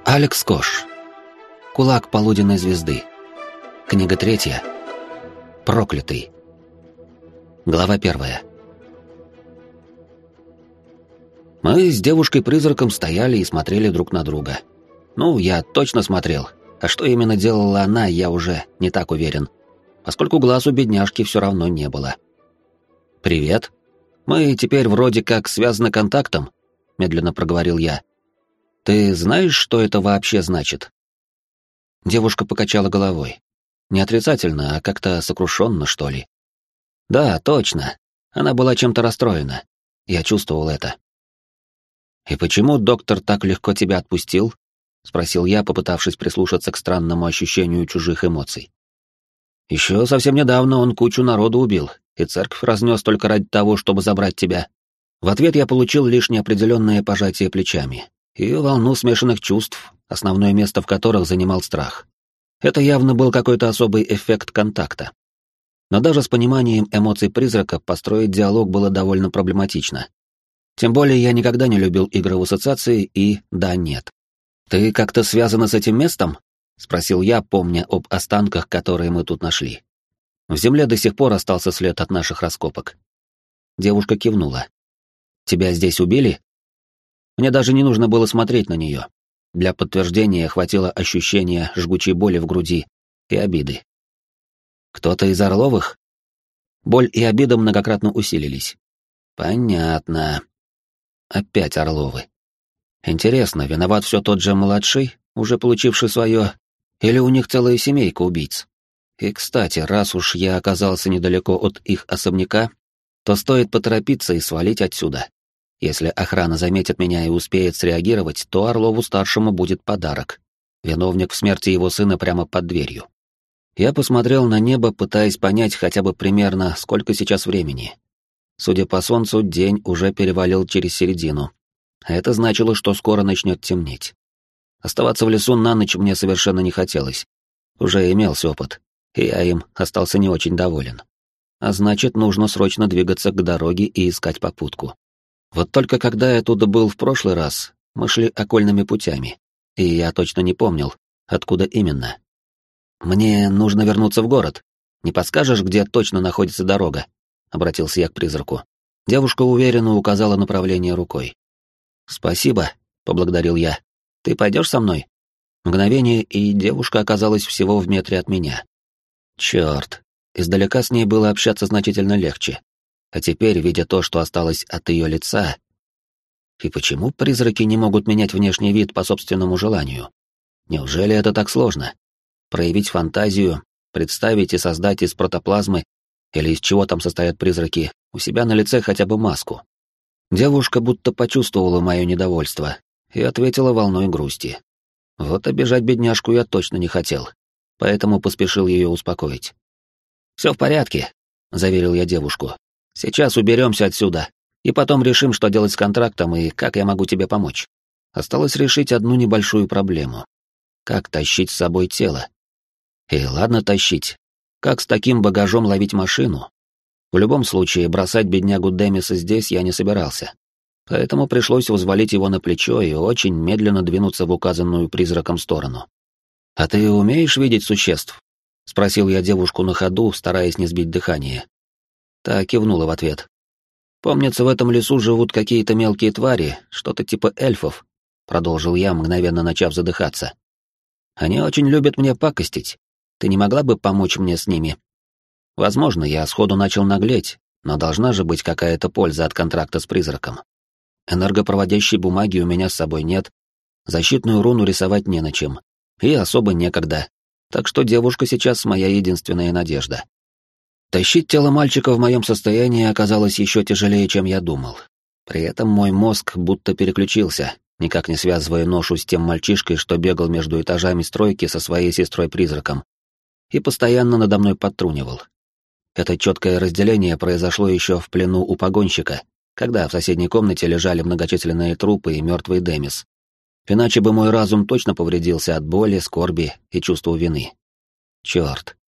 Алекс Кош. Кулак полуденной звезды. Книга 3. Проклятый. Глава 1. Мы с девушкой-призраком стояли и смотрели друг на друга. Ну, я точно смотрел, а что именно делала она, я уже не так уверен, поскольку глаз у бедняжки все равно не было. «Привет. Мы теперь вроде как связаны контактом», — медленно проговорил я. «Ты знаешь, что это вообще значит?» Девушка покачала головой. Не отрицательно, а как-то сокрушенно, что ли. «Да, точно. Она была чем-то расстроена. Я чувствовал это». «И почему доктор так легко тебя отпустил?» — спросил я, попытавшись прислушаться к странному ощущению чужих эмоций. «Еще совсем недавно он кучу народу убил, и церковь разнес только ради того, чтобы забрать тебя». В ответ я получил лишь неопределенное пожатие плечами и волну смешанных чувств, основное место в которых занимал страх. Это явно был какой-то особый эффект контакта. Но даже с пониманием эмоций призрака построить диалог было довольно проблематично. Тем более я никогда не любил игры в ассоциации и да-нет. «Ты как-то связана с этим местом?» — спросил я, помня об останках, которые мы тут нашли. В земле до сих пор остался след от наших раскопок. Девушка кивнула. «Тебя здесь убили?» Мне даже не нужно было смотреть на нее. Для подтверждения хватило ощущения жгучей боли в груди и обиды. «Кто-то из Орловых?» Боль и обида многократно усилились. «Понятно. Опять Орловы. Интересно, виноват все тот же младший, уже получивший свое, или у них целая семейка убийц? И, кстати, раз уж я оказался недалеко от их особняка, то стоит поторопиться и свалить отсюда. Если охрана заметит меня и успеет среагировать, то Орлову-старшему будет подарок. Виновник в смерти его сына прямо под дверью. Я посмотрел на небо, пытаясь понять хотя бы примерно, сколько сейчас времени. Судя по солнцу, день уже перевалил через середину. А это значило, что скоро начнет темнеть. Оставаться в лесу на ночь мне совершенно не хотелось. Уже имелся опыт, и я им остался не очень доволен. А значит, нужно срочно двигаться к дороге и искать попутку. Вот только когда я туда был в прошлый раз, мы шли окольными путями, и я точно не помнил, откуда именно. «Мне нужно вернуться в город. Не подскажешь, где точно находится дорога?» — обратился я к призраку. Девушка уверенно указала направление рукой. «Спасибо», — поблагодарил я. «Ты пойдешь со мной?» Мгновение, и девушка оказалась всего в метре от меня. Черт, издалека с ней было общаться значительно легче. А теперь, видя то, что осталось от ее лица... И почему призраки не могут менять внешний вид по собственному желанию? Неужели это так сложно? Проявить фантазию, представить и создать из протоплазмы, или из чего там состоят призраки, у себя на лице хотя бы маску? Девушка будто почувствовала мое недовольство и ответила волной грусти. Вот обижать бедняжку я точно не хотел, поэтому поспешил ее успокоить. «Все в порядке», — заверил я девушку. «Сейчас уберемся отсюда, и потом решим, что делать с контрактом и как я могу тебе помочь. Осталось решить одну небольшую проблему. Как тащить с собой тело? И ладно тащить. Как с таким багажом ловить машину? В любом случае, бросать беднягу Демиса здесь я не собирался. Поэтому пришлось взвалить его на плечо и очень медленно двинуться в указанную призраком сторону. «А ты умеешь видеть существ?» — спросил я девушку на ходу, стараясь не сбить дыхание. Та кивнула в ответ. «Помнится, в этом лесу живут какие-то мелкие твари, что-то типа эльфов», — продолжил я, мгновенно начав задыхаться. «Они очень любят мне пакостить. Ты не могла бы помочь мне с ними?» Возможно, я сходу начал наглеть, но должна же быть какая-то польза от контракта с призраком. Энергопроводящей бумаги у меня с собой нет, защитную руну рисовать не на чем, и особо некогда, так что девушка сейчас моя единственная надежда. Тащить тело мальчика в моем состоянии оказалось еще тяжелее, чем я думал. При этом мой мозг будто переключился, никак не связывая ношу с тем мальчишкой, что бегал между этажами стройки со своей сестрой-призраком, и постоянно надо мной подтрунивал. Это четкое разделение произошло еще в плену у погонщика, когда в соседней комнате лежали многочисленные трупы и мертвый Демис. Иначе бы мой разум точно повредился от боли, скорби и чувства вины. Черт,